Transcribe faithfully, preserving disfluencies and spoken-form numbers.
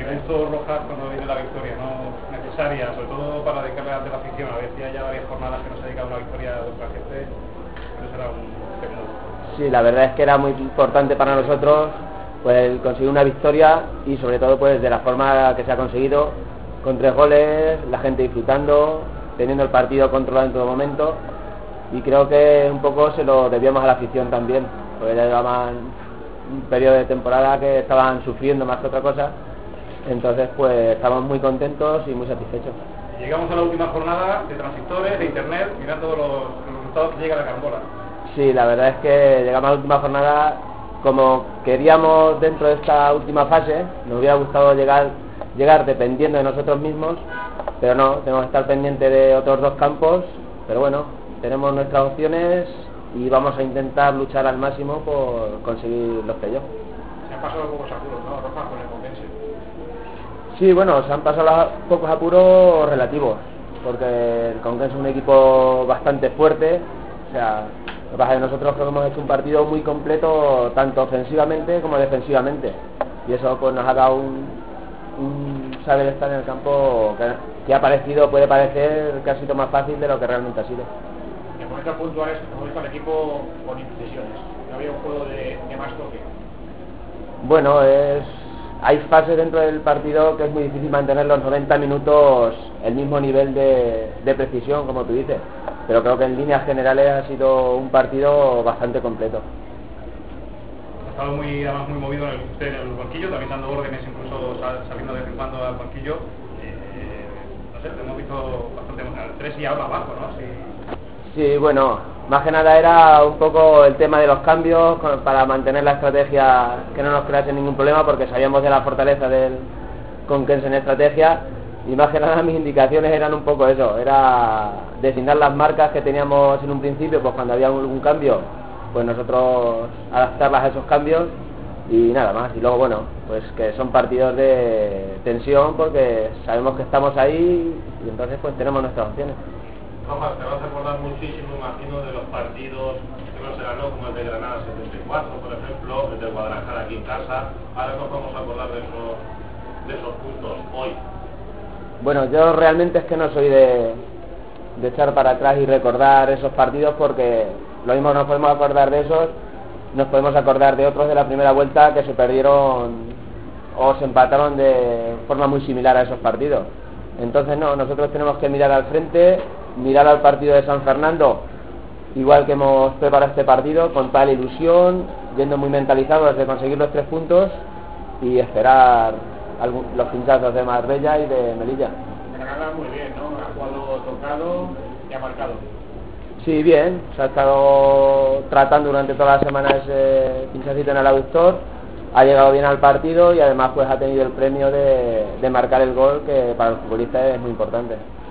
gusto Rojas cuando viene la victoria, ¿no? Necesaria, sobre todo para dedicarle ante la afición. A ver si hay ya varias jornadas que no se dedica a una victoria de otra gente, pero será un segundo. Sí, la verdad es que era muy importante para nosotros pues el conseguir una victoria y sobre todo pues de la forma que se ha conseguido, con tres goles, la gente disfrutando, teniendo el partido controlado en todo momento, y creo que un poco se lo debíamos a la afición también, porque ya llevaban un periodo de temporada que estaban sufriendo más que otra cosa. Entonces pues estamos muy contentos y muy satisfechos. Llegamos a la última jornada de transistores, de internet, mirando los, los resultados que llega la carambola. Sí, la verdad es que llegamos a la última jornada como queríamos dentro de esta última fase. Nos hubiera gustado llegar, llegar dependiendo de nosotros mismos, pero no, tenemos que estar pendientes de otros dos campos, pero bueno, tenemos nuestras opciones y vamos a intentar luchar al máximo por conseguir los playoffs. Se han pasado pocos apuros, ¿no, Rojas, con el Conquense? Sí, bueno, se han pasado pocos apuros relativos, porque el Conquense es un equipo bastante fuerte. O sea, lo que pasa es que nosotros creo que hemos hecho un partido muy completo, tanto ofensivamente como defensivamente, y eso pues nos ha dado un, un saber estar en el campo que, que ha parecido, puede parecer que ha sido más fácil de lo que realmente ha sido. En momentos puntuales hemos visto al equipo con imprecisiones, no había un juego de, de más toque. Bueno, es hay fases dentro del partido que es muy difícil mantener los noventa minutos el mismo nivel de, de precisión, como tú dices, pero creo que en líneas generales ha sido un partido bastante completo. Ha estado muy, además muy movido en el, usted en el banquillo, también dando órdenes, incluso sal, saliendo de vez en cuando al banquillo. Eh, no sé, lo hemos visto bastante emocionado. Tres y ahora abajo, ¿no? Sí. Sí, bueno, más que nada era un poco el tema de los cambios para mantener la estrategia, que no nos crease ningún problema, porque sabíamos de la fortaleza del Conquense en estrategia, y más que nada mis indicaciones eran un poco eso, era designar las marcas que teníamos en un principio, pues cuando había algún cambio, pues nosotros adaptarlas a esos cambios y nada más. Y luego bueno, pues que son partidos de tensión porque sabemos que estamos ahí y entonces pues tenemos nuestras opciones. Rojas, te vas a acordar muchísimo, imagino, de los partidos que no se ganó, como el de Granada setenta y cuatro, por ejemplo, el de Guadalajara aquí en casa. Ahora nos vamos a acordar de esos, de esos puntos hoy. Bueno, yo realmente es que no soy de, de echar para atrás y recordar esos partidos, porque lo mismo nos podemos acordar de esos, nos podemos acordar de otros de la primera vuelta que se perdieron o se empataron de forma muy similar a esos partidos. Entonces no, nosotros tenemos que mirar al frente, mirar al partido de San Fernando, igual que hemos preparado este partido, con tal ilusión, yendo muy mentalizados de conseguir los tres puntos y esperar algún, los pinchazos de Marbella y de Melilla. Granada muy bien, ¿no? Ha jugado tocado y ha marcado. Sí, bien, se ha estado tratando durante toda la semana ese pinchacito en el aductor, ha llegado bien al partido y además pues ha tenido el premio de, de marcar el gol, que para el futbolista es muy importante.